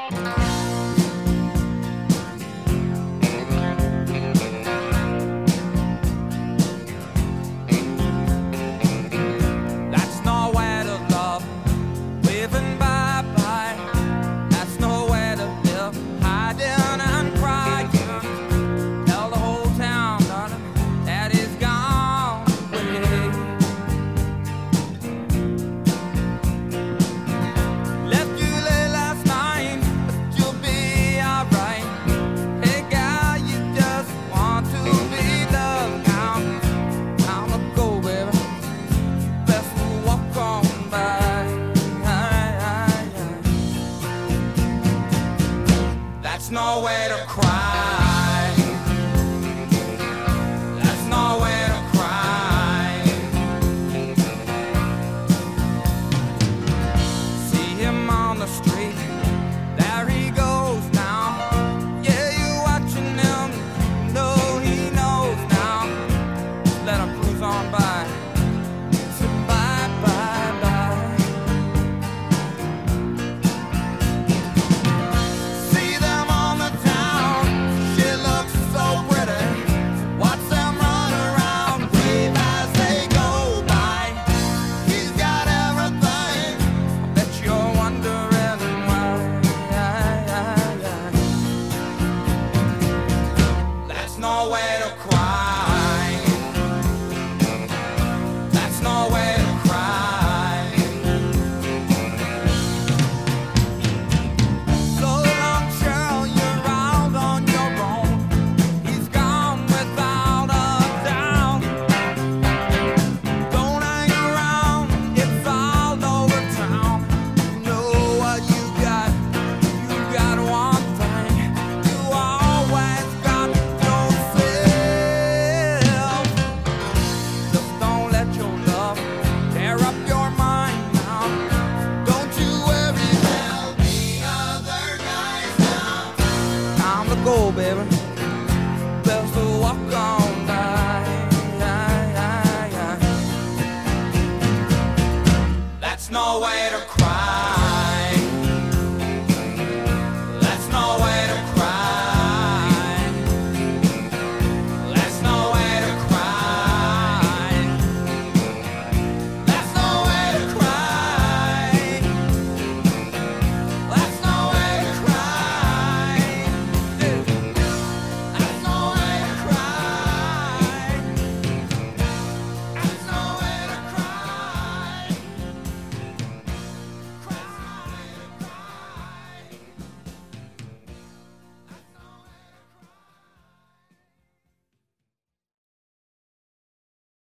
That's no way to love, living bye-bye. That's no way to live, hiding and crying. Tell the whole town, darling, that is gone away. Left you late last night, but you'll be alright. Hey girl, you just want to be loved now. Time to go, baby. Best to walk on by. That's no way to cry. That's no way to cry. See him on the street, there he goes now. Yeah, you watching him, you know he knows now. Let him cruise on by. So bye, bye, bye. See them on the town, she looks so pretty. Watch them run around, wave as they go by. He's got everything, I bet you're wondering why. That's no way to cry. That's no way to cry. So long, Cheryl, you're out on your own. He's gone without a doubt. Don't hang around, it's all over town. You know what you got one thing. You always got yourself. Just don't let your love tear up your mind now. Don't you worry, there'll be other guys now. Time to go, baby.